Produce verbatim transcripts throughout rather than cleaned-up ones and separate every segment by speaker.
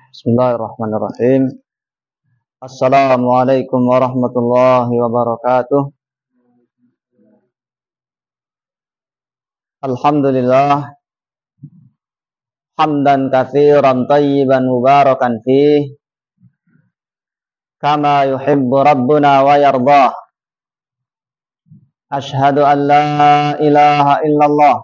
Speaker 1: Bismillahirrahmanirrahim. Assalamualaikum warahmatullahi wabarakatuh. Alhamdulillah hamdan katsiran tayyiban mubarakan fih kama yuhibbu rabbuna wa yardah. Ashhadu an la ilaha illallah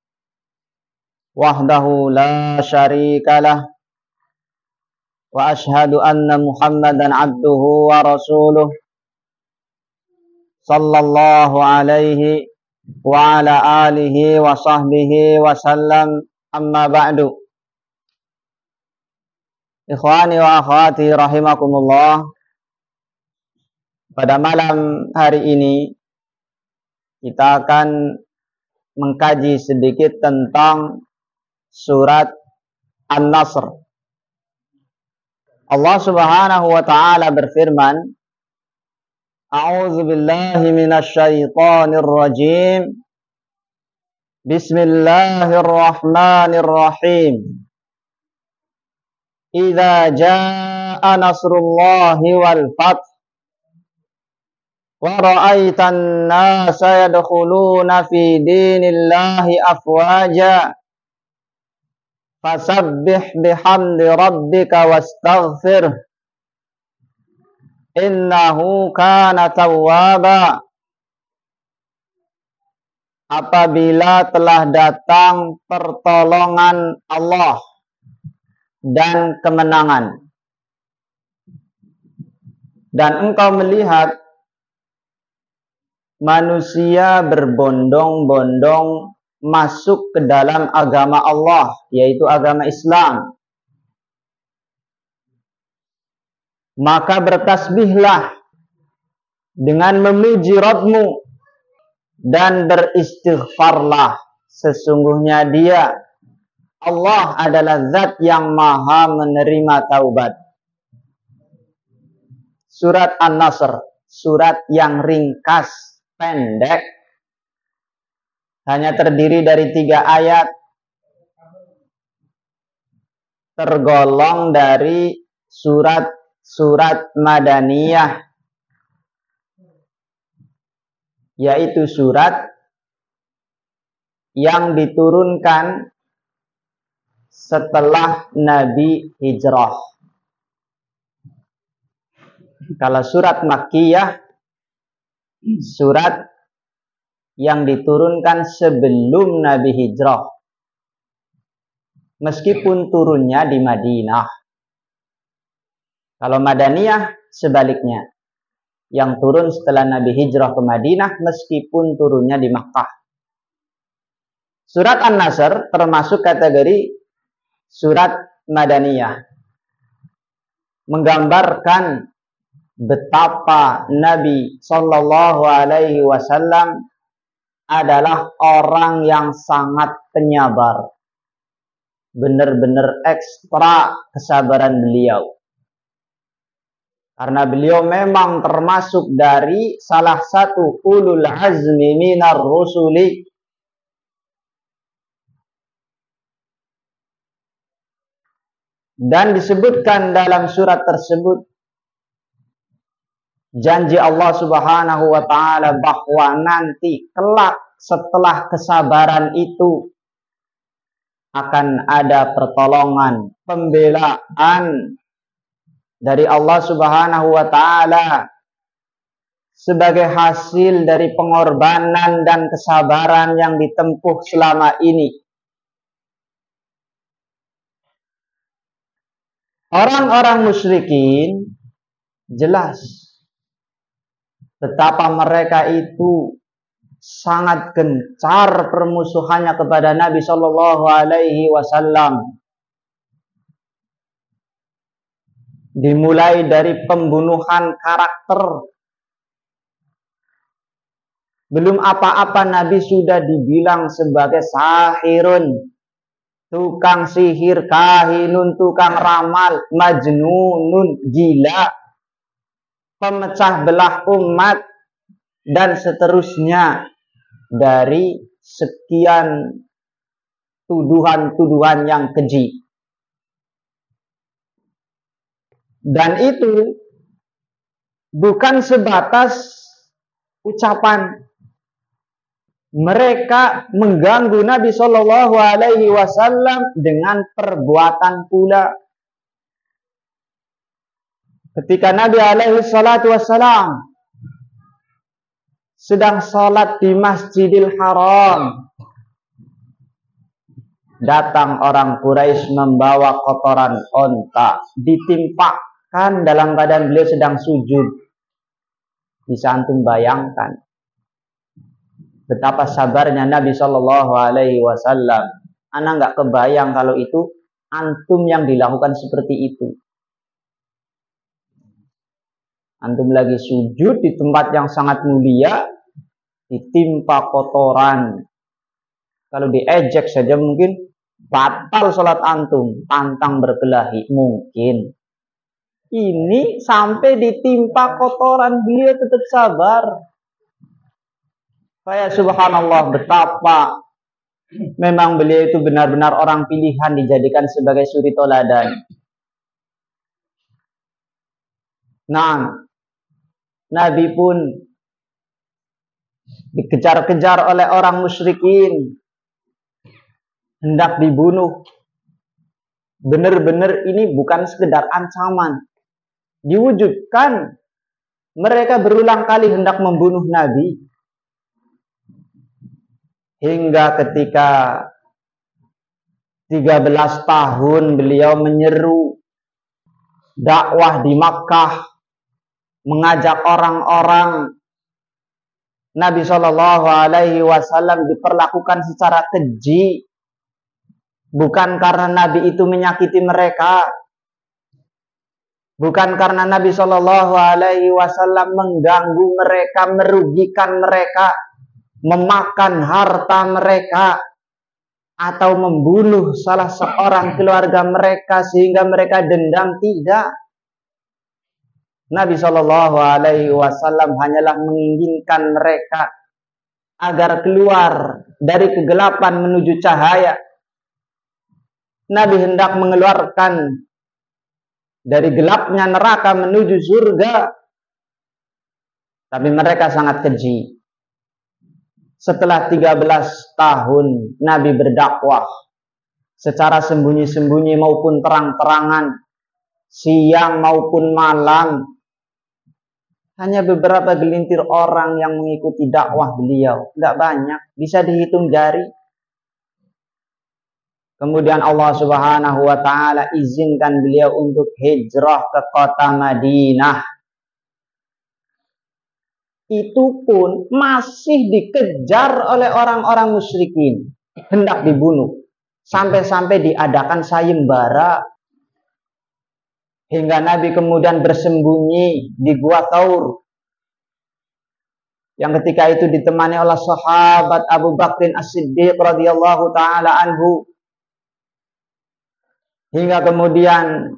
Speaker 1: wahdahu la syarikalah wa ashhadu anna Muhammadan abduhu wa rasuluh sallallahu alaihi wa ala alihi wa sahbihi wa sallam, amma ba'du. Ikhwani wa akhwati rahimakumullah. Pada malam hari ini kita akan mengkaji sedikit tentang surat An-Nasr. Allah Subhanahu wa taala berfirman, A'udzu billahi minasy syaithanir rajim. Bismillahirrahmanirrahim. Idza jaa nasrullahi wal fath wa ra'aitan nasa yadkhuluna fi dinillahi afwaja fasabbih bihamdi rabbika wastaghfirh innahu kana tawwaba. Apabila telah datang pertolongan Allah dan kemenangan, dan engkau melihat manusia berbondong-bondong masuk ke dalam agama Allah, yaitu agama Islam, maka bertasbihlah dengan memuji Rabbmu dan beristighfarlah. Sesungguhnya Dia, Allah, adalah zat yang maha menerima taubat. Surat An-Nasr, surat yang ringkas, pendek, hanya terdiri dari tiga ayat, tergolong dari surat-surat Madaniyah, yaitu surat yang diturunkan setelah Nabi hijrah. Kalau surat Makkiyah, surat yang diturunkan sebelum Nabi hijrah, meskipun turunnya di Madinah. Kalau Madaniyah sebaliknya, yang turun setelah Nabi hijrah ke Madinah meskipun turunnya di Makkah. Surat An-Nasr termasuk kategori surat Madaniyah, menggambarkan betapa Nabi Shallallahu Alaihi Wasallam adalah orang yang sangat penyabar, benar-benar ekstra kesabaran beliau, karena beliau memang termasuk dari salah satu ulul azmi minar rusuli. Dan disebutkan dalam surat tersebut janji Allah Subhanahu wa taala bahwa nanti kelak setelah kesabaran itu akan ada pertolongan, pembelaan dari Allah Subhanahu wa taala sebagai hasil dari pengorbanan dan kesabaran yang ditempuh selama ini. Orang-orang musyrikin jelas betapa mereka itu sangat gencar permusuhannya kepada Nabi Shallallahu Alaihi Wasallam. Dimulai dari pembunuhan karakter. Belum apa-apa Nabi sudah dibilang sebagai sahirun, tukang sihir, kahinun, tukang ramal, majnunun, gila, pemecah belah umat, dan seterusnya dari sekian tuduhan-tuduhan yang keji. Dan itu bukan sebatas ucapan. Mereka mengganggu Nabi Shallallahu Alaihi Wasallam dengan perbuatan pula. Ketika Nabi Alaihi Wasallam sedang sholat di Masjidil Haram, datang orang Quraisy membawa kotoran onta, ditimpakan dalam keadaan beliau sedang sujud. Bisa antum bayangkan betapa sabarnya Nabi Shallallahu Alaihi Wasallam. Ana nggak kebayang kalau itu antum yang dilakukan seperti itu. Antum lagi sujud di tempat yang sangat mulia, ditimpa kotoran. Kalau diejek saja mungkin batal sholat antum, pantang berkelahi mungkin. Ini sampai ditimpa kotoran, beliau tetap sabar. Saya subhanallah betapa memang beliau itu benar-benar orang pilihan dijadikan sebagai suri toladan. Nah, Nabi pun dikejar-kejar oleh orang musyrikin, hendak dibunuh. Benar-benar ini bukan sekedar ancaman, diwujudkan. Mereka berulang kali hendak membunuh Nabi. Hingga ketika tiga belas tahun beliau menyeru dakwah di Makkah, mengajak orang-orang, Nabi Shallallahu Alaihi Wasallam diperlakukan secara keji. Bukan karena Nabi itu menyakiti mereka, bukan karena Nabi Shallallahu Alaihi Wasallam mengganggu mereka, merugikan mereka, memakan harta mereka, atau membunuh salah seorang keluarga mereka sehingga mereka dendam. Tidak. Nabi Shallallahu Alaihi Wasallam hanyalah menginginkan mereka agar keluar dari kegelapan menuju cahaya. Nabi hendak mengeluarkan dari gelapnya neraka menuju surga. Tapi mereka sangat keji. Setelah tiga belas tahun Nabi berdakwah secara sembunyi-sembunyi maupun terang-terangan, siang maupun malam, hanya beberapa gelintir orang yang mengikuti dakwah beliau. Tidak banyak, bisa dihitung jari. Kemudian Allah Subhanahu wa Ta'ala izinkan beliau untuk hijrah ke kota Madinah. Itu pun masih dikejar oleh orang-orang musyrikin, hendak dibunuh. Sampai-sampai diadakan sayembara. Hingga Nabi kemudian bersembunyi di Gua Thaur. Yang ketika itu ditemani oleh sahabat Abu Bakrin As-Siddiq radhiyallahu ta'ala anhu. Hingga kemudian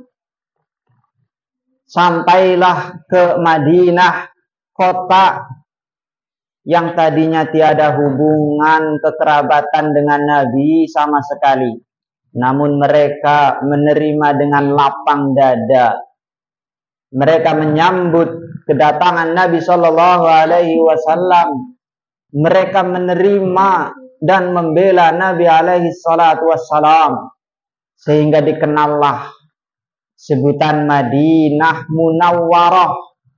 Speaker 1: sampailah ke Madinah, kota yang tadinya tiada hubungan kekerabatan dengan Nabi sama sekali. Namun mereka menerima dengan lapang dada. Mereka menyambut kedatangan Nabi Shallallahu Alaihi Wasallam. Mereka menerima dan membela Nabi Alaihi Wasallam. Sehingga dikenallah sebutan Madinah Munawwarah.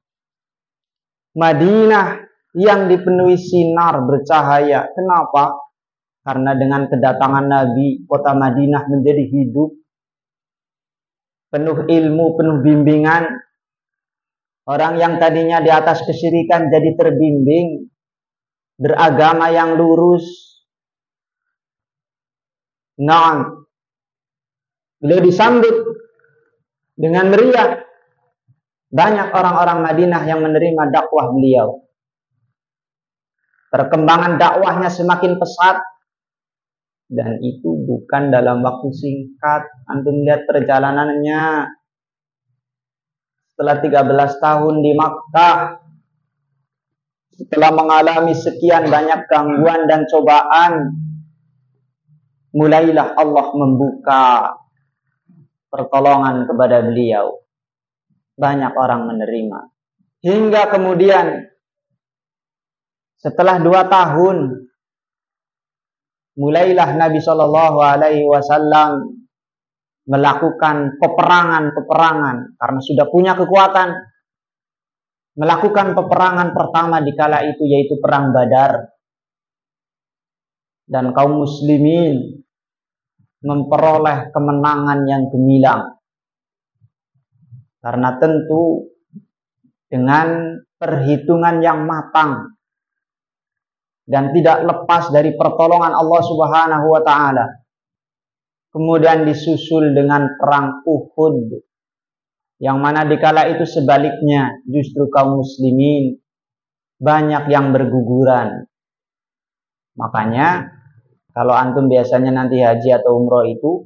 Speaker 1: Madinah yang dipenuhi sinar bercahaya. Kenapa? Karena dengan kedatangan Nabi, kota Madinah menjadi hidup, penuh ilmu, penuh bimbingan. Orang yang tadinya di atas kesyirikan jadi terbimbing, beragama yang lurus. Nah, beliau disambut dengan meriah. Banyak orang-orang Madinah yang menerima dakwah beliau. Perkembangan dakwahnya semakin pesat. Dan itu bukan dalam waktu singkat. Antum lihat perjalanannya. Setelah tiga belas tahun di Makkah, setelah mengalami sekian banyak gangguan dan cobaan, mulailah Allah membuka pertolongan kepada beliau. banyak orang menerima. Hingga kemudian setelah dua tahun mulailah Nabi Shallallahu Alaihi Wasallam melakukan peperangan-peperangan karena sudah punya kekuatan. Melakukan peperangan pertama di kala itu yaitu perang Badar, dan kaum muslimin memperoleh kemenangan yang gemilang karena tentu dengan perhitungan yang matang dan tidak lepas dari pertolongan Allah Subhanahu wa taala. Kemudian disusul dengan perang Uhud, yang mana dikala itu sebaliknya justru kaum muslimin banyak yang berguguran. Makanya kalau antum biasanya nanti haji atau umroh itu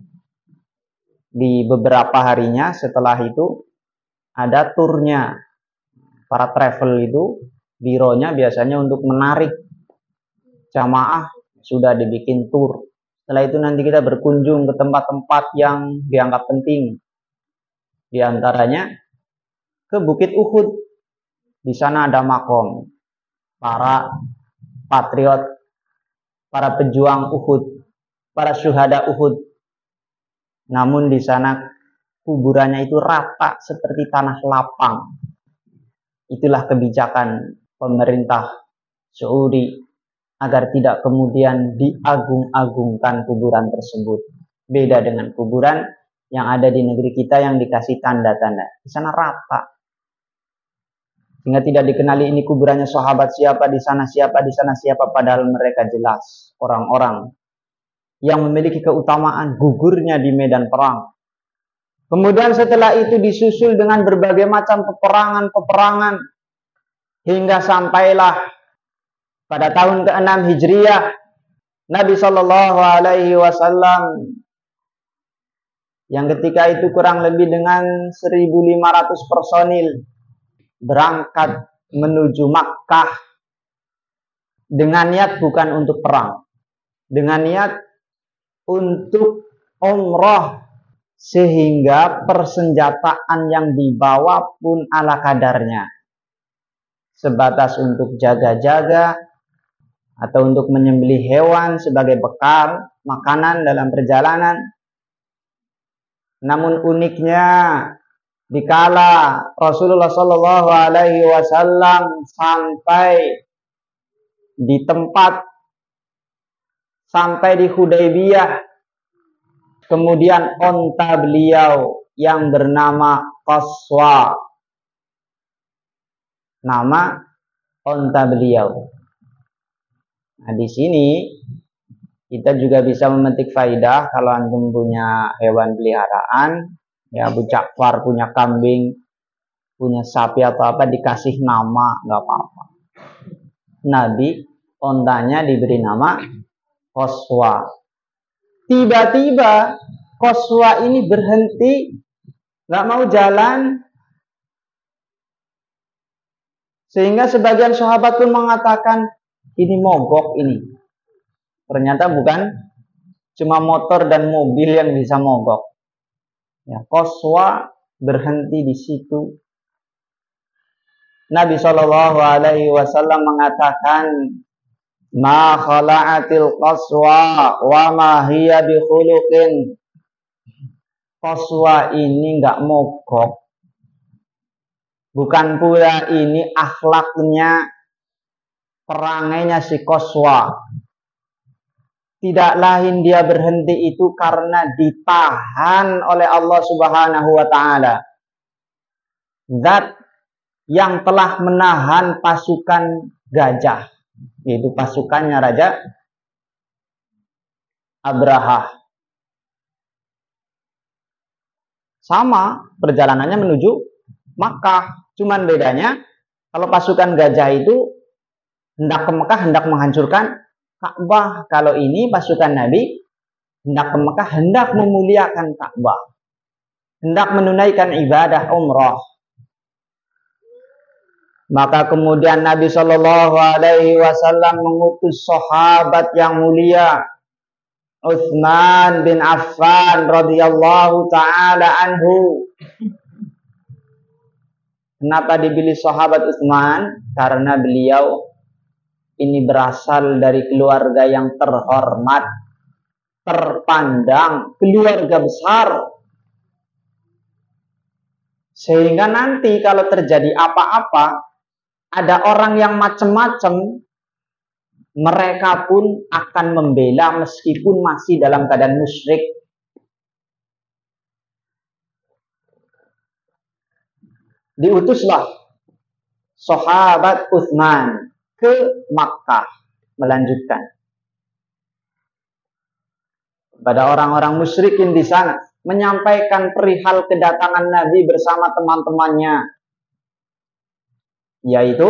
Speaker 1: di beberapa harinya setelah itu ada turnya. Para travel itu bironya biasanya untuk menarik jamaah sudah dibikin tur. Setelah itu nanti kita berkunjung ke tempat-tempat yang dianggap penting. Di antaranya ke Bukit Uhud. Di sana ada makom para patriot, para pejuang Uhud, para syuhada Uhud. Namun di sana kuburannya itu rata seperti tanah lapang. Itulah kebijakan pemerintah Saudi agar tidak kemudian diagung-agungkan kuburan tersebut. Beda dengan kuburan yang ada di negeri kita yang dikasih tanda-tanda. Di sana rata. Sehingga tidak dikenali ini kuburannya sahabat siapa, di sana siapa, di sana siapa. Padahal mereka jelas orang-orang yang memiliki keutamaan gugurnya di medan perang. Kemudian setelah itu disusul dengan berbagai macam peperangan-peperangan. Hingga sampailah pada tahun keenam Hijriah, Nabi Shallallahu Alaihi Wasallam yang ketika itu kurang lebih dengan seribu lima ratus personil berangkat menuju Makkah dengan niat bukan untuk perang, dengan niat untuk umroh, sehingga persenjataan yang dibawa pun ala kadarnya, sebatas untuk jaga-jaga atau untuk menyembelih hewan sebagai bekal makanan dalam perjalanan. Namun uniknya dikala Rasulullah Shallallahu Alaihi Wasallam sampai di tempat, sampai di Hudaybiyah, kemudian onta beliau yang bernama Qaswa, nama onta beliau. Nah, di sini kita juga bisa memetik faidah kalau antum punya hewan peliharaan, ya Abu Ja'far punya kambing, punya sapi atau apa, dikasih nama nggak apa-apa. Nabi ontanya diberi nama Qaswa. Tiba-tiba Qaswa ini berhenti, nggak mau jalan, sehingga sebagian sahabat pun mengatakan ini mogok ini. Ternyata bukan cuma motor dan mobil yang bisa mogok. Ya, Qaswa berhenti di situ. Nabi Shallallahu Alaihi Wasallam mengatakan, ma khala'atil Qaswa wa ma hiya bi khuluqin. Qaswa ini nggak mogok. Bukan pula ini akhlaknya, perangainya si Qaswa. Tidak lain dia berhenti itu karena ditahan oleh Allah Subhanahu wa taala. Zat yang telah menahan pasukan gajah, yaitu pasukannya Raja Abraha. Sama perjalanannya menuju Makkah, cuman bedanya kalau pasukan gajah itu hendak ke Mekah, hendak menghancurkan Ka'bah. Kalau ini pasukan Nabi hendak ke Mekah, hendak memuliakan Ka'bah, hendak menunaikan ibadah umrah. Maka kemudian Nabi Shallallahu Alaihi Wasallam mengutus sahabat yang mulia Utsman bin Affan radhiyallahu taala anhu Kenapa dipilih sahabat Utsman? Karena beliau ini berasal dari keluarga yang terhormat, terpandang, keluarga besar. Sehingga nanti kalau terjadi apa-apa, ada orang yang macam-macam, mereka pun akan membela meskipun masih dalam keadaan musyrik. Diutuslah sahabat Utsman ke Makkah melanjutkan pada orang-orang musyrikin di sana, menyampaikan perihal kedatangan Nabi bersama teman-temannya, yaitu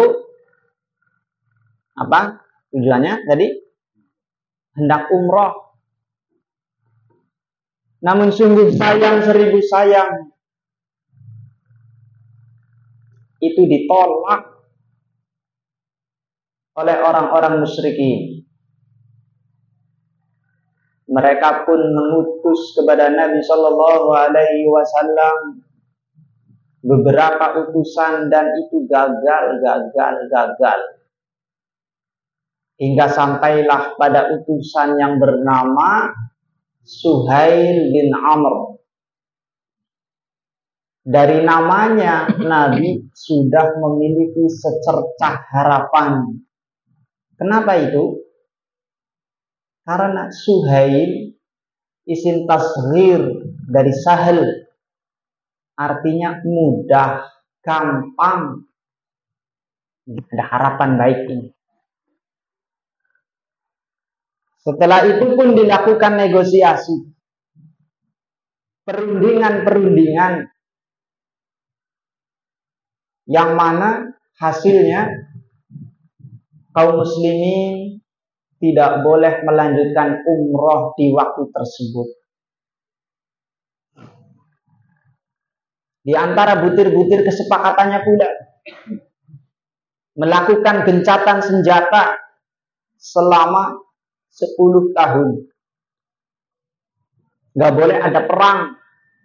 Speaker 1: apa tujuannya tadi? Hendak umroh. Namun sungguh sayang seribu sayang, itu ditolak oleh orang-orang musyrikin. Mereka pun mengutus kepada Nabi Shallallahu Alaihi Wasallam beberapa utusan dan itu gagal, gagal, gagal. Hingga sampailah pada utusan yang bernama Suhail bin Amr. Dari namanya Nabi sudah memiliki secercah harapan. Kenapa itu? Karena Suhail isim tasghir dari sahel, artinya mudah, gampang. Ada harapan baik ini. Setelah itu pun dilakukan negosiasi, perundingan-perundingan, yang mana hasilnya kaum muslimin tidak boleh melanjutkan umroh di waktu tersebut. Di antara butir-butir kesepakatannya pula melakukan gencatan senjata selama sepuluh tahun. Gak boleh ada perang.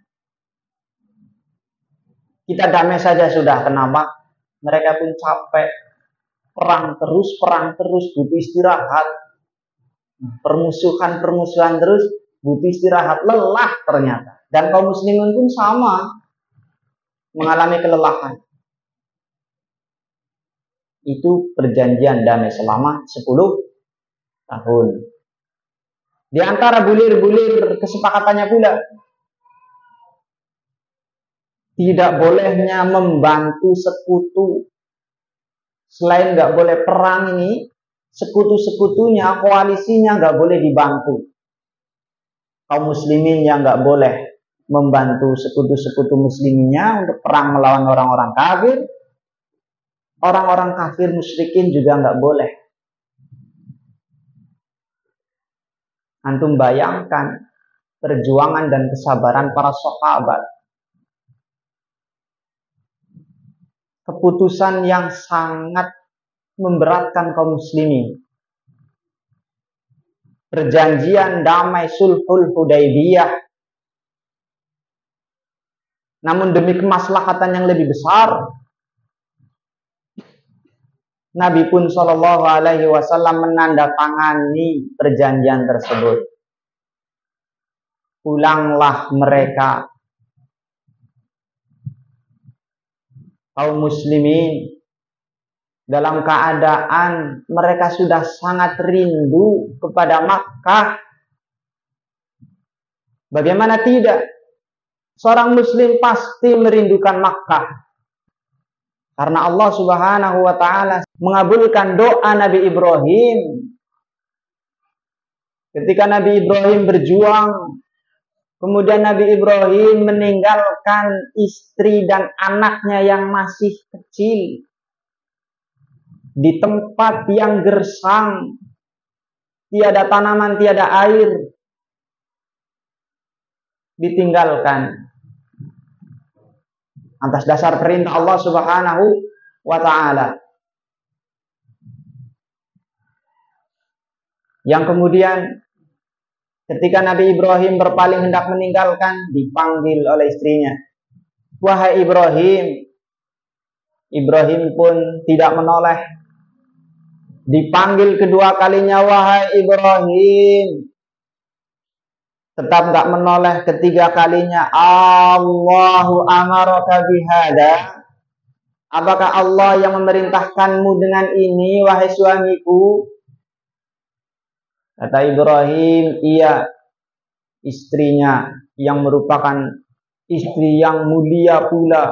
Speaker 1: Kita damai saja sudah. Kenapa? Mereka pun capek. Perang terus, perang terus, butuh istirahat. Permusuhan-permusuhan terus, butuh istirahat. Lelah ternyata. Dan kaum muslimin pun sama, mengalami kelelahan. Itu perjanjian damai selama sepuluh tahun. Di antara bulir-bulir kesepakatannya pula, tidak bolehnya membantu sekutu. Selain nggak boleh perang ini, sekutu-sekutunya, koalisinya nggak boleh dibantu. Kaum muslimin yang nggak boleh membantu sekutu-sekutu musliminnya untuk perang melawan orang-orang kafir. Orang-orang kafir musyrikin juga nggak boleh. Antum bayangkan perjuangan dan kesabaran para sahabat. Keputusan yang sangat memberatkan kaum muslimin. Perjanjian damai sulhul Hudaybiyah. Namun demi kemaslahatan yang lebih besar, Nabi pun Shallallahu Alaihi Wasallam menandatangani perjanjian tersebut. Pulanglah mereka, kaum muslimin, dalam keadaan mereka sudah sangat rindu kepada Makkah. Bagaimana tidak? Seorang muslim pasti merindukan Makkah. Karena Allah Subhanahu wa Ta'ala mengabulkan doa Nabi Ibrahim. Ketika Nabi Ibrahim berjuang, kemudian Nabi Ibrahim meninggalkan istri dan anaknya yang masih kecil di tempat yang gersang, tiada tanaman, tiada air, ditinggalkan atas dasar perintah Allah Subhanahu wa Ta'ala. Yang kemudian ketika Nabi Ibrahim berpaling hendak meninggalkan, dipanggil oleh istrinya. Wahai Ibrahim, Ibrahim pun tidak menoleh. Dipanggil kedua kalinya, wahai Ibrahim, tetap nggak menoleh. Ketiga kalinya, Allahu amaraka bihada, apakah Allah yang memerintahkanmu dengan ini, wahai suamiku? Kata Ibrahim, iya. Istrinya yang merupakan istri yang mulia pula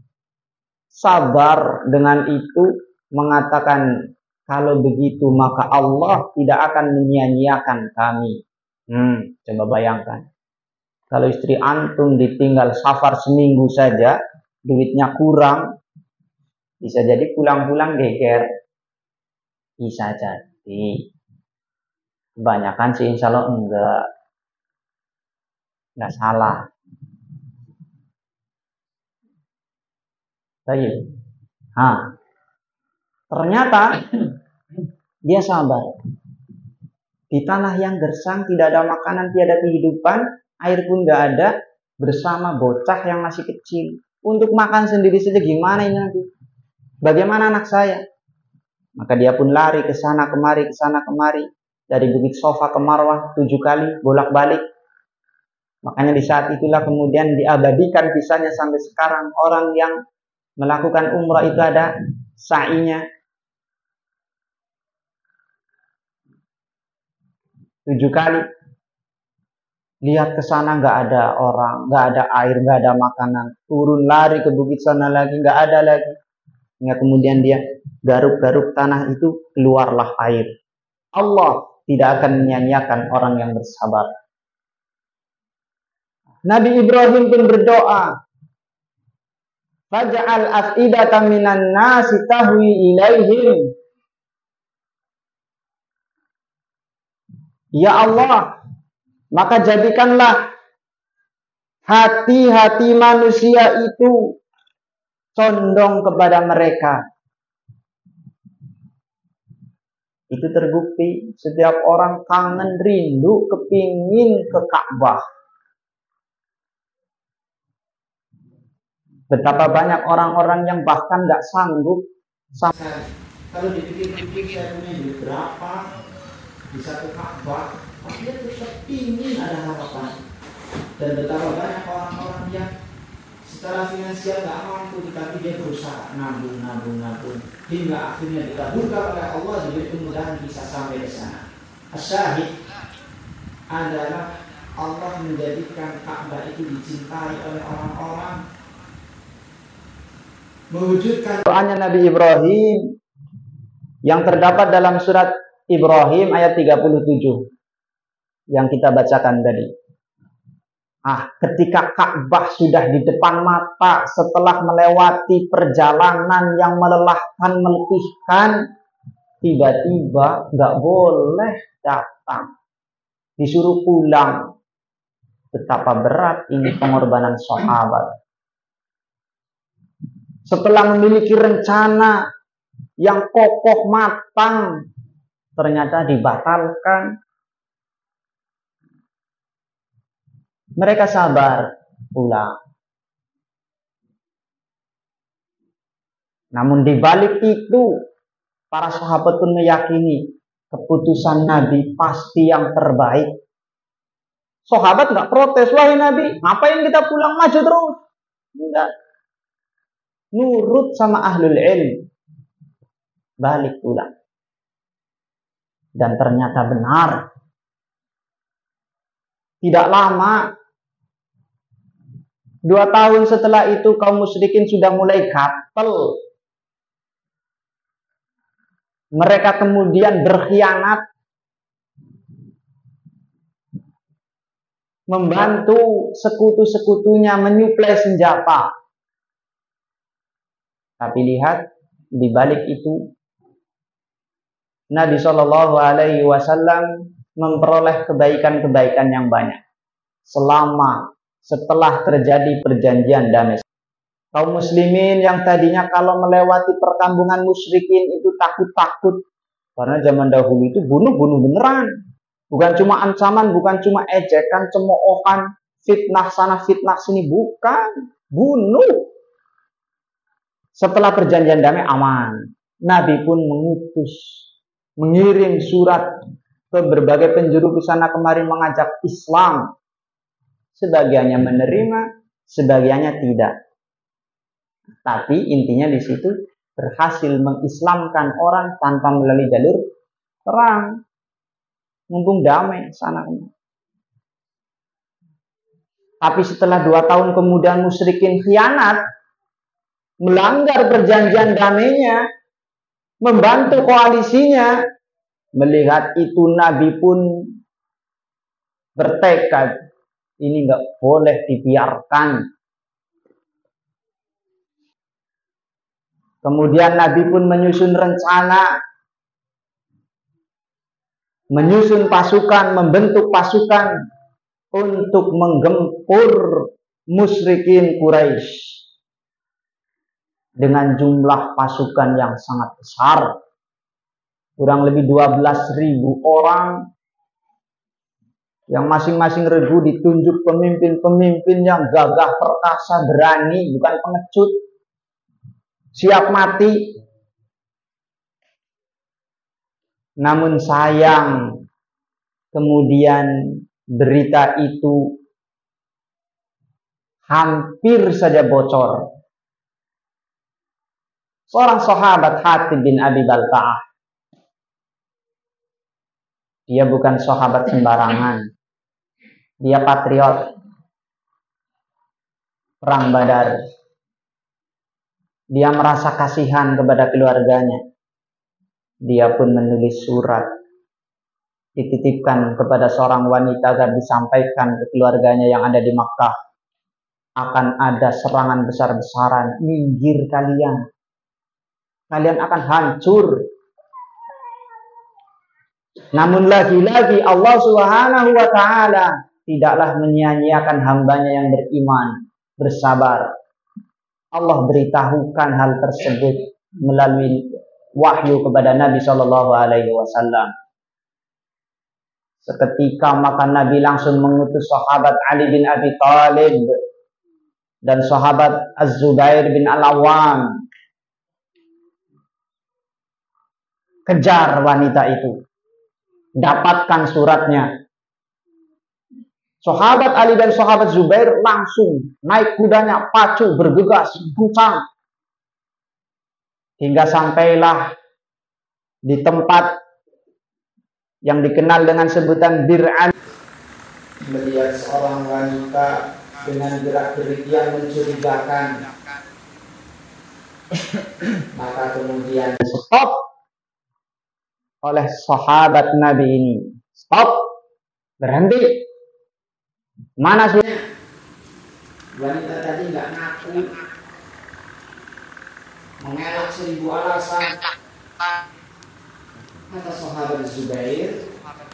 Speaker 1: sabar dengan itu, mengatakan, kalau begitu maka Allah tidak akan menyia-nyiakan kami. Hmm, coba bayangkan. Kalau istri antum ditinggal safar seminggu saja, duitnya kurang, bisa jadi pulang-pulang geger. Bisa jadi. Kebanyakan sih insya Allah enggak. Enggak salah. Baik. Nah, ternyata dia sabar. Di tanah yang gersang, tidak ada makanan, tiada kehidupan, air pun enggak ada, bersama bocah yang masih kecil. Untuk makan sendiri saja gimana ini nanti? Bagaimana anak saya? Maka dia pun lari ke sana kemari, ke sana kemari, dari Bukit Sofa ke Marwah tujuh kali bolak-balik. Makanya di saat itulah kemudian diabadikan kisahnya sampai sekarang. Orang yang melakukan umrah itu ada sa'inya tujuh kali. Lihat ke sana nggak ada orang, nggak ada air, nggak ada makanan. Turun lari ke bukit sana lagi, nggak ada lagi. Hingga kemudian dia garuk-garuk tanah itu, keluarlah air. Allah tidak akan menyia-nyiakan orang yang bersabar. Nabi Ibrahim pun berdoa, faj'al af'idatan minan nasi tahwi ilaihim. Ya Allah, maka jadikanlah hati-hati manusia itu condong kepada mereka. Itu terbukti setiap orang kangen, rindu, kepingin ke Ka'bah. Betapa banyak orang-orang yang bahkan nggak sanggup sampai kalau dipikir-pikir saya punya duit berapa bisa ke Ka'bah, tapi dia tetap ingin ada harapan. Dan betapa banyak orang-orang yang secara finansial nggak mampu, tapi dia berusaha nabung, nabung, nabung, hingga akhirnya dikabulkan oleh Allah, diberi kemudahan bisa sampai ke sana. Asyahid adalah Allah menjadikan Ka'bah itu dicintai oleh orang-orang, mewujudkan doanya Nabi Ibrahim yang terdapat dalam surat Ibrahim ayat tiga puluh tujuh yang kita bacakan tadi. Ah, ketika Ka'bah sudah di depan mata setelah melewati perjalanan yang melelahkan, meletihkan, tiba-tiba nggak boleh datang, disuruh pulang. Betapa berat ini pengorbanan sahabat. Setelah memiliki rencana yang kokoh matang, ternyata dibatalkan. Mereka sabar pulang. Namun di balik itu, para sahabat pun meyakini keputusan Nabi pasti yang terbaik. Sahabat nggak protes, wahai Nabi, ngapain kita pulang, maju terus? Enggak. Nurut sama ahlul ilm, balik pulang. Dan ternyata benar. Tidak lama, dua tahun setelah itu kaum musyrikin sudah mulai gatel. Mereka kemudian berkhianat, membantu sekutu-sekutunya menyuplai senjata. Tapi lihat, di balik itu Nabi Shallallahu Alaihi Wasallam memperoleh kebaikan-kebaikan yang banyak selama setelah terjadi perjanjian damai. Kaum muslimin yang tadinya kalau melewati perkampungan musyrikin itu takut-takut, karena zaman dahulu itu bunuh-bunuh beneran, bukan cuma ancaman, bukan cuma ejekan, cemoohan, fitnah sana fitnah sini, bukan, bunuh. Setelah perjanjian damai aman, Nabi pun mengutus, mengirim surat ke berbagai penjuru di sana kemari mengajak Islam. Sebagiannya menerima, sebagiannya tidak. Tapi intinya di situ berhasil mengislamkan orang tanpa melalui jalur perang. Mumpung damai sana kemari. Tapi setelah dua tahun kemudian musyrikin khianat, melanggar perjanjian damainya, membantu koalisinya. Melihat itu Nabi pun bertekad, ini nggak boleh dibiarkan. Kemudian Nabi pun menyusun rencana, menyusun pasukan, membentuk pasukan untuk menggempur musyrikin Quraisy dengan jumlah pasukan yang sangat besar, kurang lebih dua belas ribu orang, yang masing-masing regu ditunjuk pemimpin-pemimpin yang gagah perkasa, berani, bukan pengecut, siap mati. Namun sayang, kemudian berita itu hampir saja bocor. Seorang sahabat Hatib bin Abi Balta'ah, dia bukan sahabat sembarangan, dia patriot perang Badar. Dia merasa kasihan kepada keluarganya. Dia pun menulis surat, dititipkan kepada seorang wanita agar disampaikan ke keluarganya yang ada di Makkah. Akan ada serangan besar-besaran, minggir kalian. Kalian akan hancur. Namun lagi-lagi Allah Subhanahu wa ta'ala tidaklah menyia-nyiakan hambanya yang beriman, bersabar. Allah beritahukan hal tersebut melalui wahyu kepada Nabi Shallallahu Alaihi Wasallam. Seketika maka Nabi langsung mengutus sahabat Ali bin Abi Thalib dan sahabat Az-Zubair bin Al-Awwam, kejar wanita itu, dapatkan suratnya. Sahabat Ali dan sahabat Zubair langsung naik kudanya, pacu, bergegas, kencang, hingga sampailah di tempat yang dikenal dengan sebutan Bir Ali. Melihat seorang wanita dengan gerak-gerik yang mencurigakan, maka kemudian stop oleh sahabat Nabi ini. Stop, berhenti. Mana sih? Wanita tadi nggak ngaku, mengelak seribu alasan. Kata sahabat Zubair,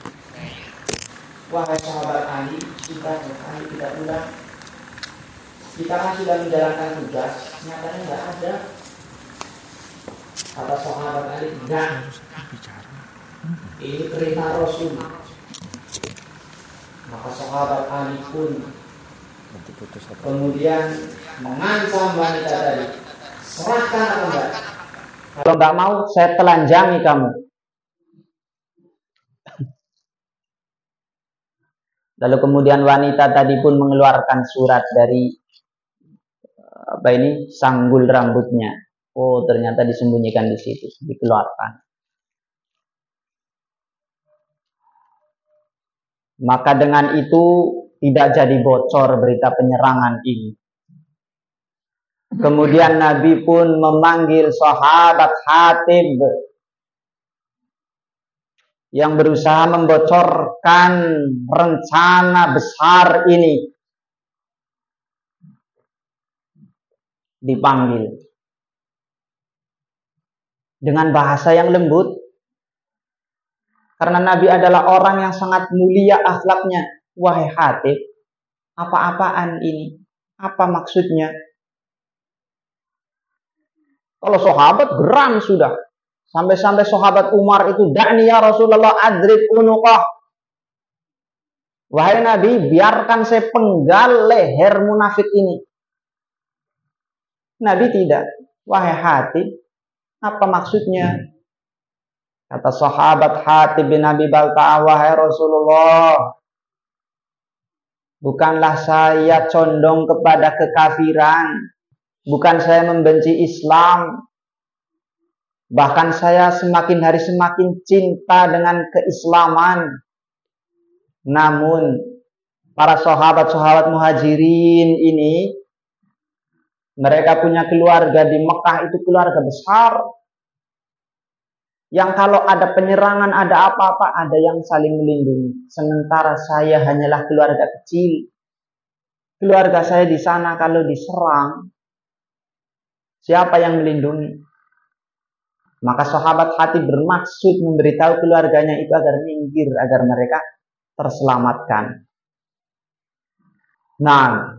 Speaker 1: wahai sahabat Ali, sudah sekali tidak ulang. Kita kan sudah menjalankan tugas, nyatanya nggak ada. Kata sahabat Ali, enggak. Ini perintah Rasul. Maka sahabat Ali pun kemudian mengancam wanita tadi, serahkan atau enggak? Kalau enggak mau, saya telanjangi kamu. Lalu kemudian wanita tadi pun mengeluarkan surat dari apa ini, sanggul rambutnya. Oh, ternyata disembunyikan di situ, dikeluarkan. Maka dengan itu tidak jadi bocor berita penyerangan ini. Kemudian Nabi pun memanggil sahabat Hatib yang berusaha membocorkan rencana besar ini. Dipanggil dengan bahasa yang lembut. Karena Nabi adalah orang yang sangat mulia akhlaknya. Wahai Hatib, apa-apaan ini? Apa maksudnya? Kalau sahabat geram sudah. Sampai-sampai sahabat Umar itu, da'ni ya Rasulullah adrib unuqah. Wahai Nabi, biarkan saya penggal leher munafik ini. Nabi tidak. Wahai Hatib, apa maksudnya? Kata sahabat Hatib bin Abi Balta'ah, wahai Rasulullah, bukanlah saya condong kepada kekafiran, bukan saya membenci Islam, bahkan saya semakin hari semakin cinta dengan keislaman. Namun para sahabat-sahabat muhajirin ini, mereka punya keluarga di Mekah, itu keluarga besar, yang kalau ada penyerangan, ada apa-apa, ada yang saling melindungi. Sementara saya hanyalah keluarga kecil. Keluarga saya di sana kalau diserang, siapa yang melindungi? Maka sahabat Hatib bermaksud memberitahu keluarganya itu agar minggir, agar mereka terselamatkan. Nah,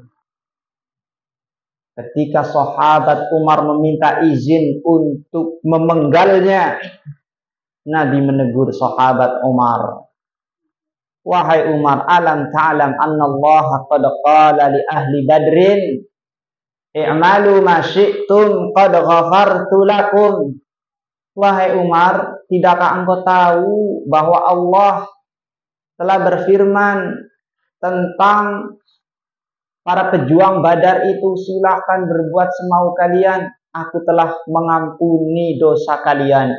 Speaker 1: ketika sahabat Umar meminta izin untuk memenggalnya, Nabi menegur sahabat Umar. Wahai Umar, alam ta'lam anna Allah qad qala li ahli Badrin, i'malu ma syi'tum qad ghafartu lakum. Wahai Umar, tidakkah engkau tahu bahwa Allah telah berfirman tentang para pejuang Badar itu, silakan berbuat semau kalian, aku telah mengampuni dosa kalian.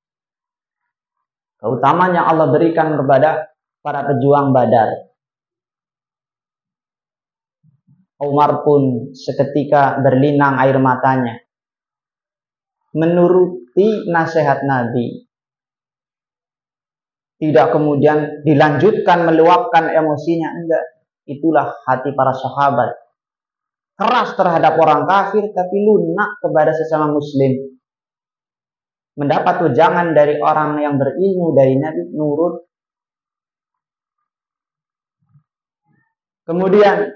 Speaker 1: Keutamaan yang Allah berikan kepada para pejuang Badar. Umar pun seketika berlinang air matanya, menuruti nasihat Nabi. Tidak kemudian dilanjutkan meluapkan emosinya, enggak. Itulah hati para sahabat. Keras terhadap orang kafir, tapi lunak kepada sesama muslim. Mendapat wejangan dari orang yang berilmu dari Nabi, nurut. Kemudian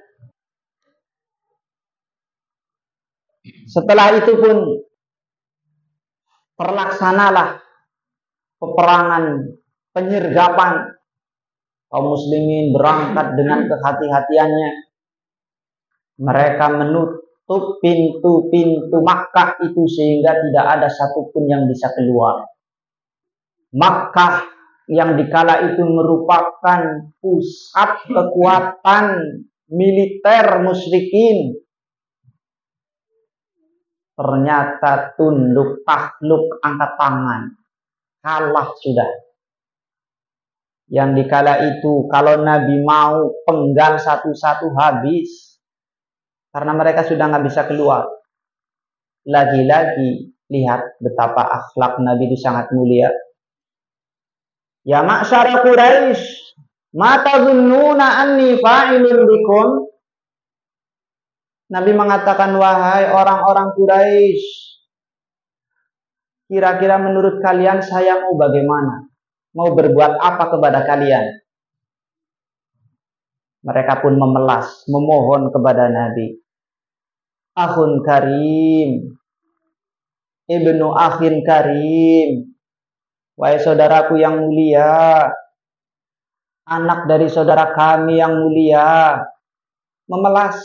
Speaker 1: setelah itu pun terlaksanalah peperangan penyergapan. Kaum muslimin berangkat dengan kehati-hatiannya. Mereka menutup pintu-pintu Makkah itu sehingga tidak ada satupun yang bisa keluar. Makkah yang dikala itu merupakan pusat kekuatan militer musyrikin, ternyata tunduk takluk, angkat tangan, kalah sudah. Yang dikala itu kalau Nabi mau penggal satu-satu habis, karena mereka sudah nggak bisa keluar. Lagi-lagi lihat betapa akhlak Nabi itu sangat mulia. Ya ma'syara Quraisy, ma tazunnuna anni fa'ilun bikum. Nabi mengatakan, wahai orang-orang Quraisy, kira-kira menurut kalian saya mau bagaimana? Mau berbuat apa kepada kalian? Mereka pun memelas, memohon kepada Nabi. Akhun karim, ibnu akhin karim, wahai saudaraku yang mulia, anak dari saudara kami yang mulia, memelas.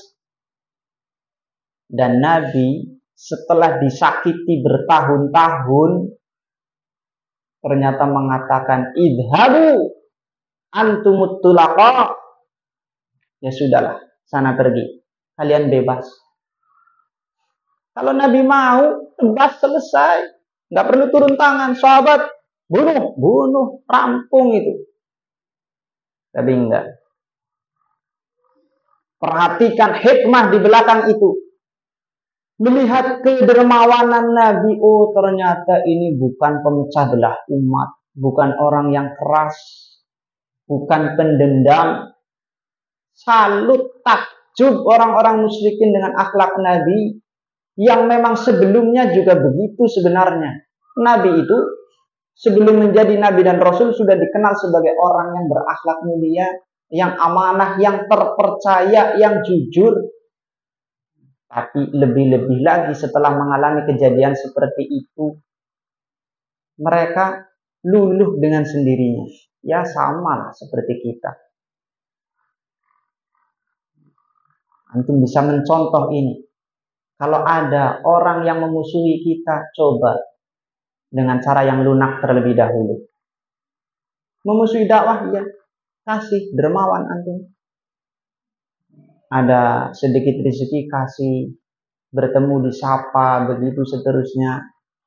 Speaker 1: Dan Nabi setelah disakiti bertahun-tahun, ternyata mengatakan, idhabu antumut tulaqa. Ya sudahlah, sana pergi, kalian bebas. Kalau Nabi mau, tebas, selesai, nggak perlu turun tangan. Sahabat bunuh, bunuh, rampung itu. Tapi enggak. Perhatikan hikmah di belakang itu. Melihat kedermawanan Nabi, oh ternyata ini bukan pemecah belah umat, bukan orang yang keras, bukan pendendam. Salut, takjub orang-orang musyrikin dengan akhlak Nabi, yang memang sebelumnya juga begitu sebenarnya. Nabi itu sebelum menjadi Nabi dan Rasul sudah dikenal sebagai orang yang berakhlak mulia, yang amanah, yang terpercaya, yang jujur. Tapi lebih-lebih lagi setelah mengalami kejadian seperti itu, mereka luluh dengan sendirinya. Ya sama lah seperti kita. Antum bisa mencontoh ini. Kalau ada orang yang memusuhi kita, coba dengan cara yang lunak terlebih dahulu. Memusuhi dakwah, ya, kasih dermawan antum. Ada sedikit rezeki, kasih, bertemu disapa, begitu seterusnya.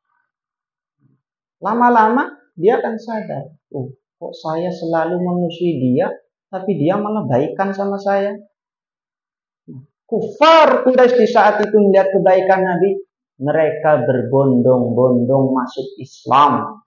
Speaker 1: Lama-lama dia akan sadar, oh, kok saya selalu memusuhi dia, tapi dia malah baikan sama saya. Kufar Quraisy di saat itu melihat kebaikan Nabi, mereka berbondong-bondong masuk Islam.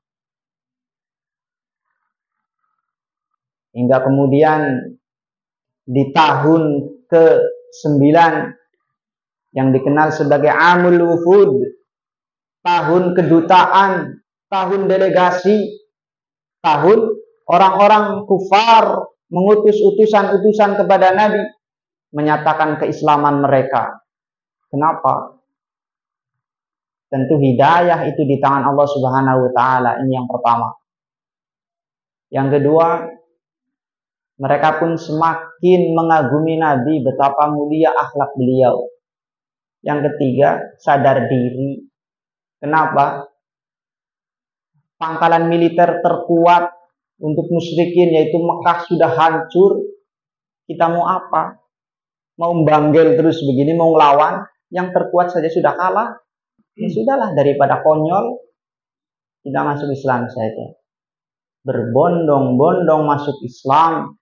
Speaker 1: Hingga kemudian di tahun ke sembilan yang dikenal sebagai Amul Wufud, tahun kedutaan, tahun delegasi, tahun orang-orang kufar mengutus utusan-utusan kepada Nabi, menyatakan keislaman mereka. Kenapa? Tentu hidayah itu di tangan Allah Subhanahu wa taala. Ini yang pertama. Yang kedua, mereka pun semakin mengagumi Nabi, betapa mulia akhlak beliau. Yang ketiga, sadar diri. Kenapa? Pangkalan militer terkuat untuk musyrikin, yaitu Mekah, sudah hancur. Kita mau apa? Mau membanggel terus begini, mau ngelawan, yang terkuat saja sudah kalah. Ya sudahlah, daripada konyol, kita masuk Islam saja. Berbondong-bondong masuk Islam.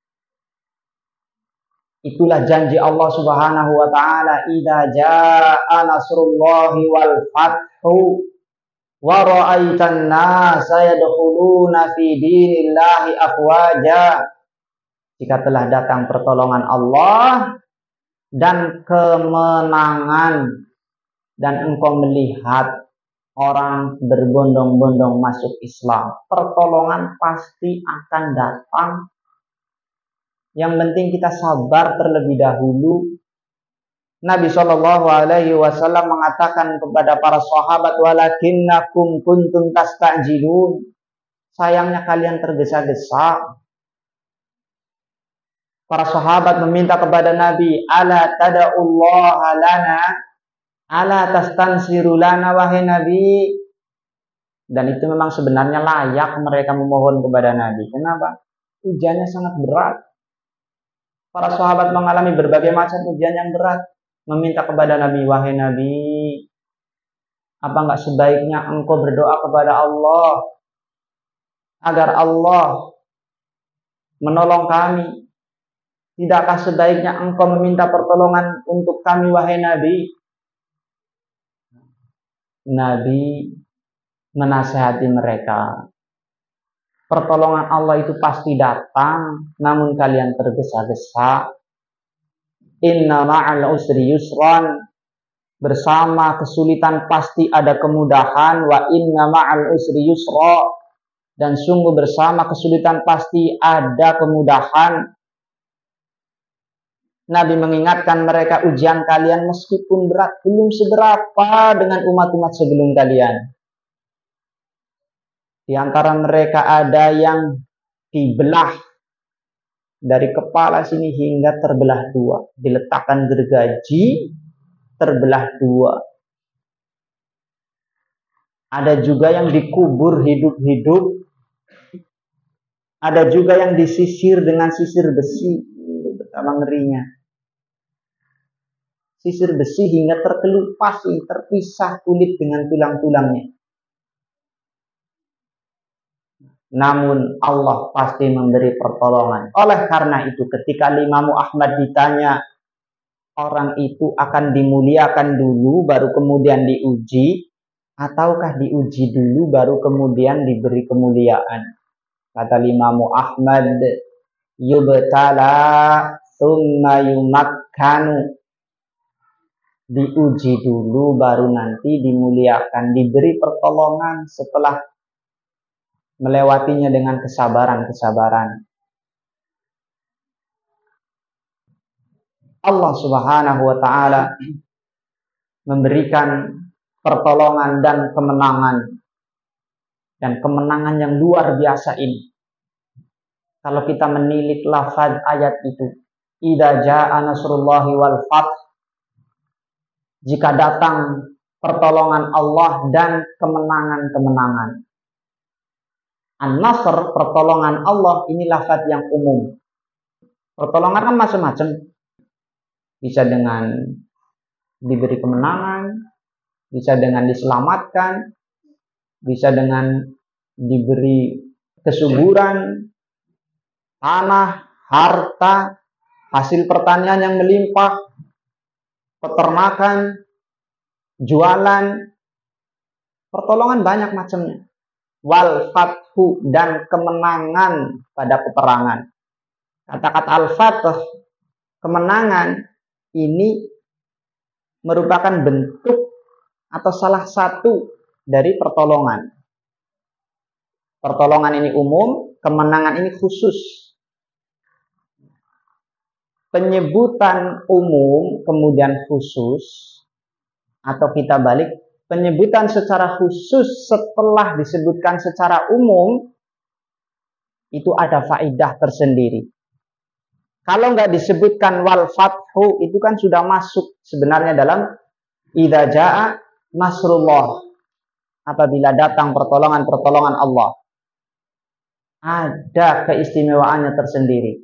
Speaker 1: Itulah janji Allah Subhanahu wa taala, idza jaa nasrullahi wal fathu wa ra'aitan nasa yadkhuluna fi dinillahi afwaja. Jika telah datang pertolongan Allah dan kemenangan, dan engkau melihat orang berbondong-bondong masuk Islam, pertolongan pasti akan datang. Yang penting kita sabar terlebih dahulu. Nabi shallallahu alaihi wasallam mengatakan kepada para sahabat, walakinnakum kuntum tastajilun. Sayangnya kalian tergesa-gesa. Para sahabat meminta kepada Nabi, ala tada'ullaha lana, ala tastansiru lana, wahai Nabi. Dan itu memang sebenarnya layak mereka memohon kepada Nabi. Kenapa? Ujiannya sangat berat. Para sahabat mengalami berbagai macam ujian yang berat. Meminta kepada Nabi, wahai Nabi, apa enggak sebaiknya engkau berdoa kepada Allah agar Allah menolong kami? Tidakkah sebaiknya engkau meminta pertolongan untuk kami, wahai Nabi? Nabi menasihati mereka, pertolongan Allah itu pasti datang, namun kalian tergesa-gesa. Inna ma'al usri yusran, bersama kesulitan pasti ada kemudahan. Wa inna ma'al usri yusra, dan sungguh bersama kesulitan pasti ada kemudahan. Nabi mengingatkan mereka, ujian kalian meskipun berat belum seberapa dengan umat-umat sebelum kalian. Di antara mereka ada yang dibelah dari kepala sini hingga terbelah dua, diletakkan gergaji, terbelah dua. Ada juga yang dikubur hidup-hidup. Ada juga yang disisir dengan sisir besi. Betapa ngerinya. Sisir besi hingga terkelupas, terpisah kulit dengan tulang-tulangnya. Namun Allah pasti memberi pertolongan. Oleh karena itu ketika Imam Ahmad ditanya, orang itu akan dimuliakan dulu baru kemudian diuji, ataukah diuji dulu baru kemudian diberi kemuliaan? Kata Imam Ahmad, yubtala thumma yumakkanu. Diuji dulu baru nanti dimuliakan, diberi pertolongan setelah melewatinya dengan kesabaran-kesabaran. Allah Subhanahu wa taala memberikan pertolongan dan kemenangan, dan kemenangan yang luar biasa ini. Kalau kita menilik lafaz ayat itu, idza jaa nasrullahi wal fath, jika datang pertolongan Allah dan kemenangan-kemenangan. An-Nasr, pertolongan Allah, ini lafaz yang umum. Pertolongan kan macam-macam. Bisa dengan diberi kemenangan, bisa dengan diselamatkan, bisa dengan diberi kesuburan, tanah, harta, hasil pertanian yang melimpah, peternakan, jualan, pertolongan banyak macamnya. Wal fathu, dan kemenangan pada peperangan. Kata-kata al-fath, kemenangan, ini merupakan bentuk atau salah satu dari pertolongan. Pertolongan ini umum, kemenangan ini khusus. Penyebutan umum kemudian khusus, atau kita balik, penyebutan secara khusus setelah disebutkan secara umum, itu ada faedah tersendiri. Kalau nggak disebutkan wal fathu, itu kan sudah masuk sebenarnya dalam idza jaa nasrullah, apabila datang pertolongan-pertolongan Allah. Ada keistimewaannya tersendiri.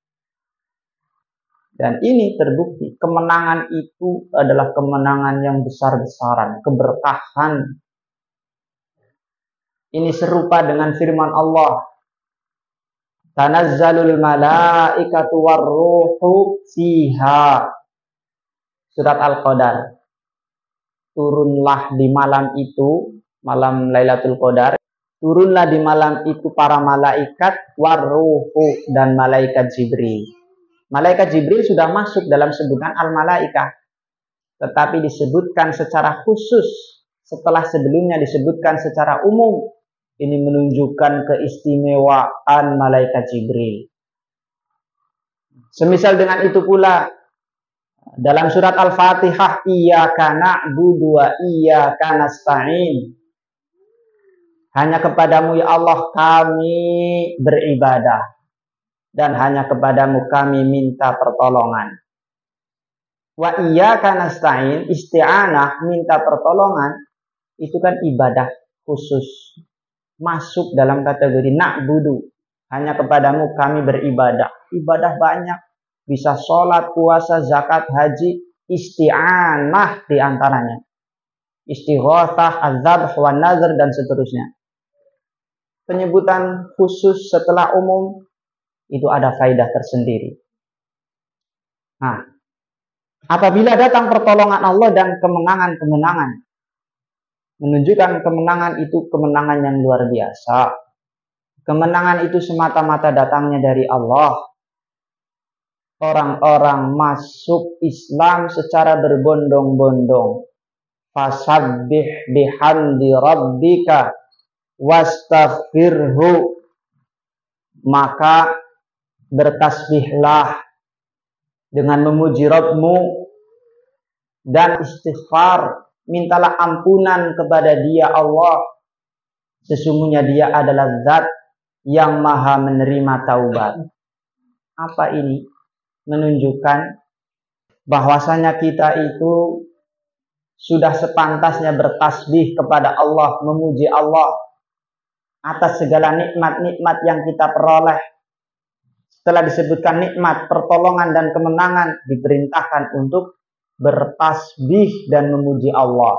Speaker 1: Dan ini terbukti, kemenangan itu adalah kemenangan yang besar-besaran, keberkahan. Ini serupa dengan firman Allah, tanazzalul malaikatu warruhu fiha. Surat Al-Qadar. Turunlah di malam itu, malam Lailatul Qadar, turunlah di malam itu para malaikat warruhu, dan malaikat Jibril. Malaikat Jibril sudah masuk dalam sebutan al-malaikah, tetapi disebutkan secara khusus setelah sebelumnya disebutkan secara umum. Ini menunjukkan keistimewaan malaikat Jibril. Semisal dengan itu pula dalam surat Al-Fatihah, iyyaka na'budu wa iyyaka nasta'in. Hanya kepadamu ya Allah kami beribadah, dan hanya kepadamu kami minta pertolongan. Wa iyyaka nasta'in, isti'anah, minta pertolongan, itu kan ibadah khusus. Masuk dalam kategori na'budu. Hanya kepadamu kami beribadah. Ibadah banyak. Bisa sholat, puasa, zakat, haji, isti'anah diantaranya. Istighatsah, azab, wan nazar, dan seterusnya. Penyebutan khusus setelah umum, itu ada faedah tersendiri. Nah, apabila datang pertolongan Allah dan kemenangan-kemenangan, menunjukkan kemenangan itu kemenangan yang luar biasa. Kemenangan itu semata-mata datangnya dari Allah. Orang-orang masuk Islam secara berbondong-bondong. Fasabbih bihamdi rabbika wastaghfirhu. Maka bertasbihlah dengan memuji Rabbmu dan istighfar, mintalah ampunan kepada Dia Allah. Sesungguhnya Dia adalah zat yang maha menerima taubat. Apa ini? Menunjukkan bahwasanya kita itu sudah sepantasnya bertasbih kepada Allah, memuji Allah atas segala nikmat-nikmat yang kita peroleh. Setelah disebutkan nikmat, pertolongan, dan kemenangan, diperintahkan untuk bertasbih dan memuji Allah.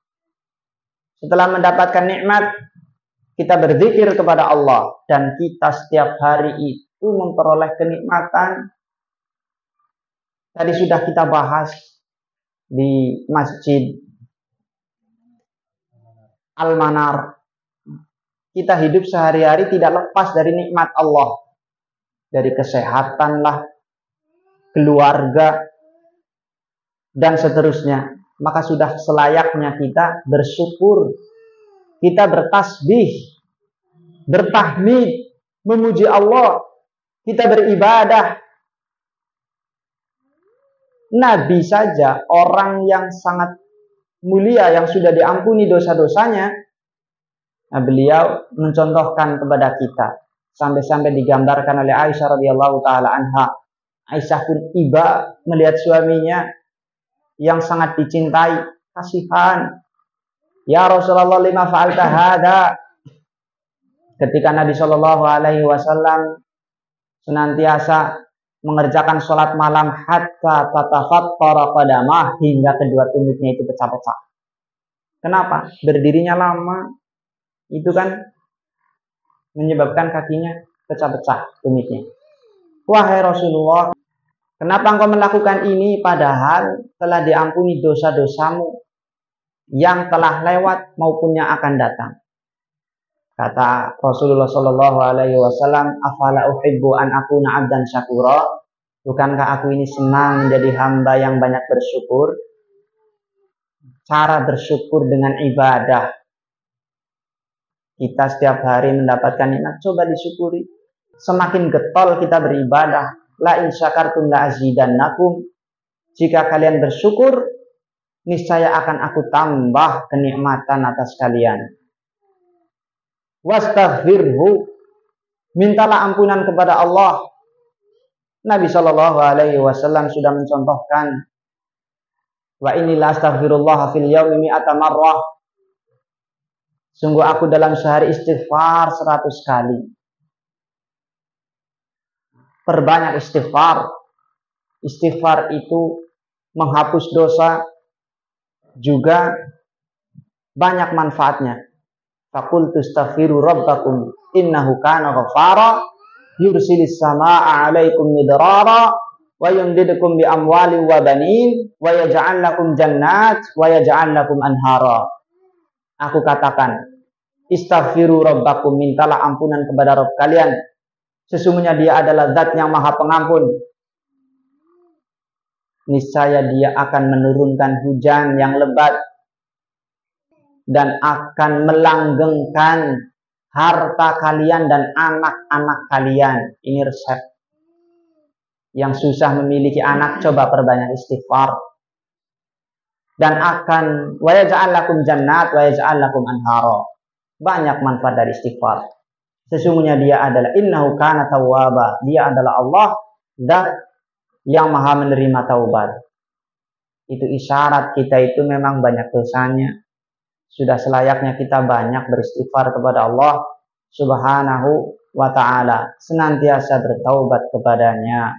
Speaker 1: Setelah mendapatkan nikmat, kita berzikir kepada Allah, dan kita setiap hari itu memperoleh kenikmatan. Tadi sudah kita bahas di Masjid Al-Manar. Kita hidup sehari-hari tidak lepas dari nikmat Allah. Dari kesehatan lah, keluarga, dan seterusnya. Maka sudah selayaknya kita bersyukur. Kita bertasbih, bertahmid, memuji Allah. Kita beribadah. Nabi saja, orang yang sangat mulia, yang sudah diampuni dosa-dosanya, nah, beliau mencontohkan kepada kita. Sampai-sampai digambarkan oleh Aisyah radhiyallahu taala anha. Aisyah pun iba melihat suaminya yang sangat dicintai. Kasihan. Ya Rasulullah, lima fa'alta hada. Ketika Nabi Shallallahu Alaihi Wasallam senantiasa mengerjakan sholat malam hatta tatafattara qadamah, hingga kedua tumitnya itu pecah-pecah. Kenapa? Berdirinya lama, itu kan menyebabkan kakinya pecah-pecah tumitnya. Wahai Rasulullah, kenapa engkau melakukan ini padahal telah diampuni dosa-dosamu yang telah lewat maupun yang akan datang? Kata Rasulullah Shallallahu Alaihi Wasallam, afala uhibbu an akuna abdan syakura. Bukankah aku ini senang menjadi hamba yang banyak bersyukur? Cara bersyukur dengan ibadah. Kita setiap hari mendapatkan nikmat, coba disyukuri. Semakin getol kita beribadah. La in syakartum la azidannakum. Jika kalian bersyukur, niscaya akan aku tambah kenikmatan atas kalian. Wastaghfirhu, mintalah ampunan kepada Allah. Nabi Shallallahu Alaihi Wasallam sudah mencontohkan, wa inilah astaghfirullah fil yaumi mi'ata marrah. Sungguh aku dalam sehari istighfar seratus kali. Perbanyak istighfar. Istighfar itu menghapus dosa, juga banyak manfaatnya. Faqultu astaghfiru rabbakum innahu kana ghaffara yursilis samaa'a 'alaikum midrara wa yumdidukum bi amwalin wa banin wa yaj'al lakum jannat wa yaj'al lakum anhara. Aku katakan, istaghfiru rabbakum, mintalah ampunan kepada Rabb kalian. Sesungguhnya Dia adalah Zat yang Maha Pengampun. Niscaya Dia akan menurunkan hujan yang lebat dan akan melanggengkan harta kalian dan anak-anak kalian. Ini resep. Yang susah memiliki anak, coba perbanyak istighfar. Dan akan wa yaj'al lakum jannat wa yaj'al lakum anhara. Banyak manfaat dari istighfar. Sesungguhnya Dia adalah innahu kana tawwaba. Dia adalah Allah Zat yang Maha menerima taubat. Itu isyarat kita itu memang banyak dosanya. Sudah selayaknya kita banyak beristighfar kepada Allah Subhanahu wa ta'ala, senantiasa bertaubat kepadanya.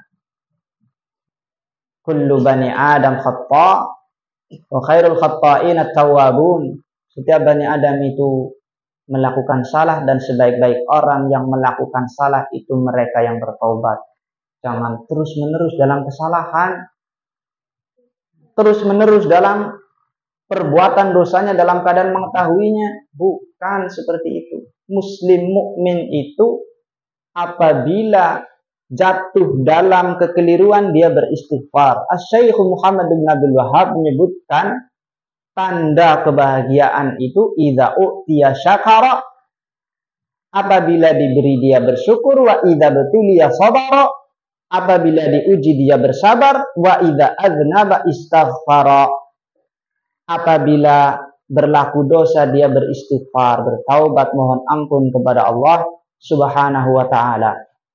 Speaker 1: Kullu bani Adam khata wa khairul khata'in at-tawwabun. Setiap bani Adam itu melakukan salah, dan sebaik-baik orang yang melakukan salah itu mereka yang bertaubat. Jangan terus-menerus dalam kesalahan, terus-menerus dalam perbuatan dosanya dalam keadaan mengetahuinya. Bukan seperti itu. Muslim mukmin itu apabila jatuh dalam kekeliruan dia beristighfar. Asy-Syaikh Muhammad bin Abdul Wahhab menyebutkan tanda kebahagiaan itu idza utiya syakara, apabila diberi dia bersyukur, wa idza betuliya sabara, apabila diuji dia bersabar, wa idza aznaba istaghfara, apabila berlaku dosa dia beristighfar, bertaubat, mohon ampun kepada Allah Subhanahu wa ta'ala.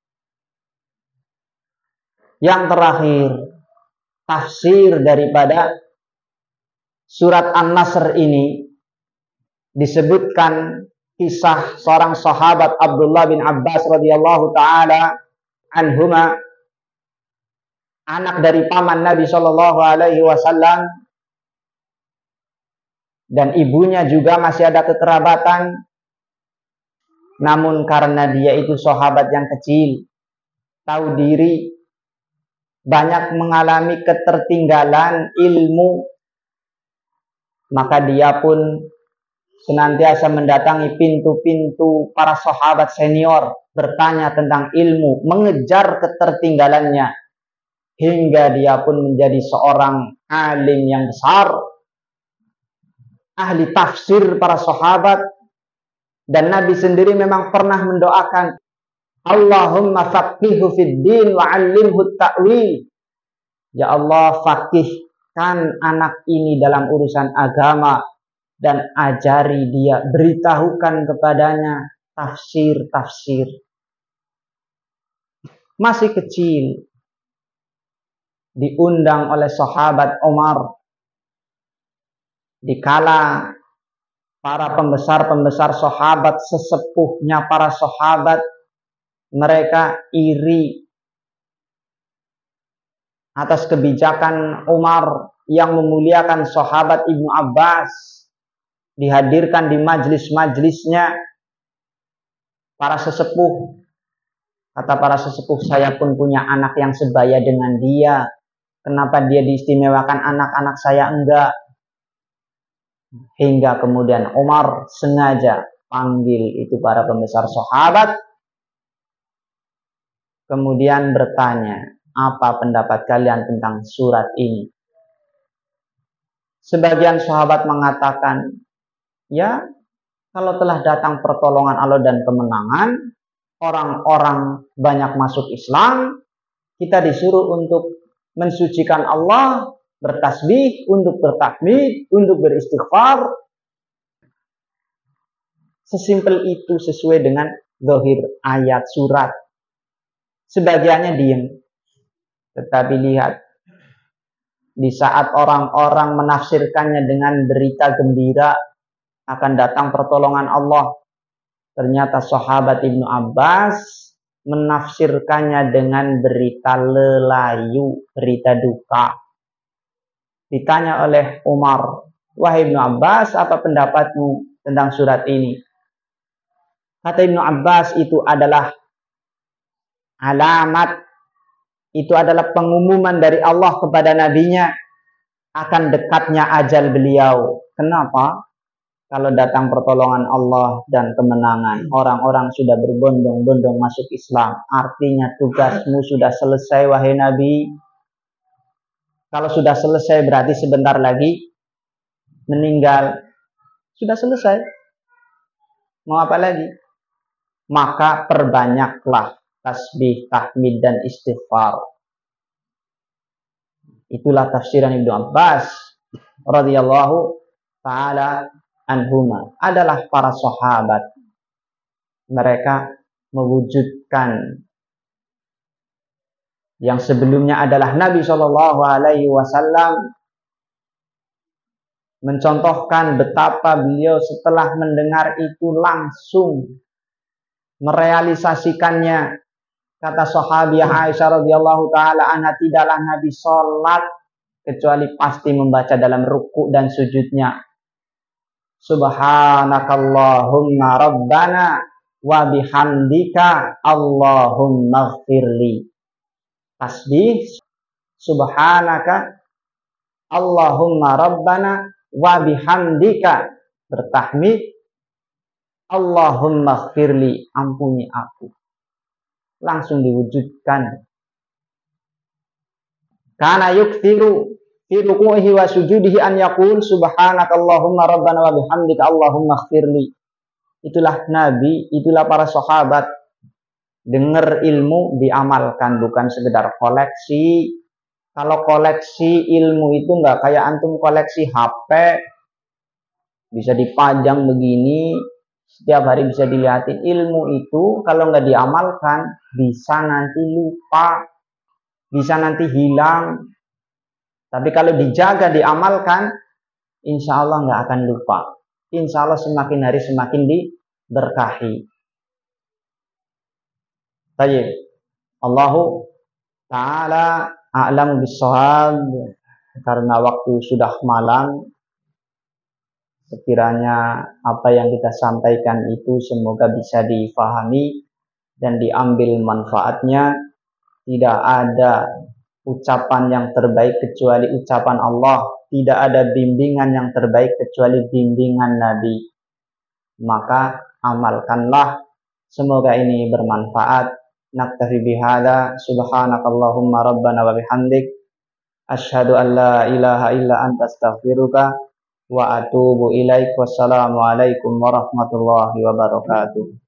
Speaker 1: Yang terakhir, tafsir daripada surat An-Nasr ini disebutkan kisah seorang sahabat Abdullah bin Abbas radhiyallahu taala anhuma, anak dari paman Nabi Shallallahu Alaihi Wasallam, dan ibunya juga masih ada kekerabatan. Namun karena dia itu sahabat yang kecil, tahu diri, banyak mengalami ketertinggalan ilmu, maka dia pun senantiasa mendatangi pintu-pintu para sahabat senior, bertanya tentang ilmu, mengejar ketertinggalannya, hingga dia pun menjadi seorang alim yang besar, ahli tafsir para sahabat. Dan Nabi sendiri memang pernah mendoakan, Allahumma faqihhu fid din wa 'allimhu ta'wil. Ya Allah, faqihkan anak ini dalam urusan agama dan ajari dia, beritahukan kepadanya tafsir-tafsir. Masih kecil, diundang oleh sahabat Umar dikala para pembesar-pembesar sahabat, sesepuhnya para sahabat, mereka iri atas kebijakan Umar yang memuliakan sahabat Ibnu Abbas, dihadirkan di majlis-majlisnya para sesepuh. Kata para sesepuh, saya pun punya anak yang sebaya dengan dia. Kenapa dia diistimewakan, anak-anak saya enggak? Hingga kemudian Umar sengaja panggil itu para pembesar sahabat, kemudian bertanya, apa pendapat kalian tentang surat ini? Sebagian sahabat mengatakan, ya, kalau telah datang pertolongan Allah dan kemenangan, orang-orang banyak masuk Islam, kita disuruh untuk mensucikan Allah, bertasbih, untuk bertakmid, untuk beristighfar. Sesimpel itu sesuai dengan zahir ayat surat. Sebagiannya diam. Tetapi lihat, di saat orang-orang menafsirkannya dengan berita gembira akan datang pertolongan Allah, ternyata sahabat Ibnu Abbas menafsirkannya dengan berita lelayu, berita duka. Ditanya oleh Umar, wahai Ibnu Abbas, apa pendapatmu tentang surat ini? Kata Ibnu Abbas, itu adalah alamat, itu adalah pengumuman dari Allah kepada nabinya akan dekatnya ajal beliau. Kenapa? Kalau datang pertolongan Allah dan kemenangan, orang-orang sudah berbondong-bondong masuk Islam. Artinya tugasmu sudah selesai, wahai Nabi. Kalau sudah selesai berarti sebentar lagi meninggal. Sudah selesai. Mau apa lagi? Maka perbanyaklah tasbih, tahmid, dan istighfar. Itulah tafsiran Ibnu Abbas radhiyallahu ta'ala anhuma. Adalah para sahabat. Mereka mewujudkan yang sebelumnya adalah Nabi shallallahu alaihi wasallam, mencontohkan betapa beliau setelah mendengar itu langsung merealisasikannya. Kata sahabiah Aisyah radhiyallahu taala anha, tidaklah Nabi sholat kecuali pasti membaca dalam ruku dan sujudnya, Subhanakallahumma rabbana wa bihamdika Allahumma ighfirli. Tasbih, subhanaka Allahumma rabbana wa bihamdika, bertahmid, Allahumma ighfirli, ampuni aku. Langsung diwujudkan. Kana yukthiru fi ruku'ihi wa sujudihi an yaqul subhanakallahumma rabbana wa bihamdika Allahumma ighfirli. Itulah Nabi, itulah para sahabat. Dengar ilmu, diamalkan, bukan sekedar koleksi. Kalau koleksi ilmu itu enggak kayak antum koleksi H P, bisa dipajang begini, setiap hari bisa dilihatin. Ilmu itu kalau nggak diamalkan bisa nanti lupa, bisa nanti hilang. Tapi kalau dijaga, diamalkan, insya Allah nggak akan lupa. Insya Allah semakin hari semakin diberkahi. Baik, Allahu ta'ala a'lamu bis-shawab. Karena waktu sudah malam, sekiranya apa yang kita sampaikan itu semoga bisa difahami dan diambil manfaatnya. Tidak ada ucapan yang terbaik kecuali ucapan Allah. Tidak ada bimbingan yang terbaik kecuali bimbingan Nabi. Maka amalkanlah. Semoga ini bermanfaat. Naktafi bihada. Subhanakallahumma rabbana wa bihamdik. Asyhadu an la ilaha illa anta astaghfiruka wa atubu ilaik. Wassalamualaikum warahmatullahi wabarakatuh.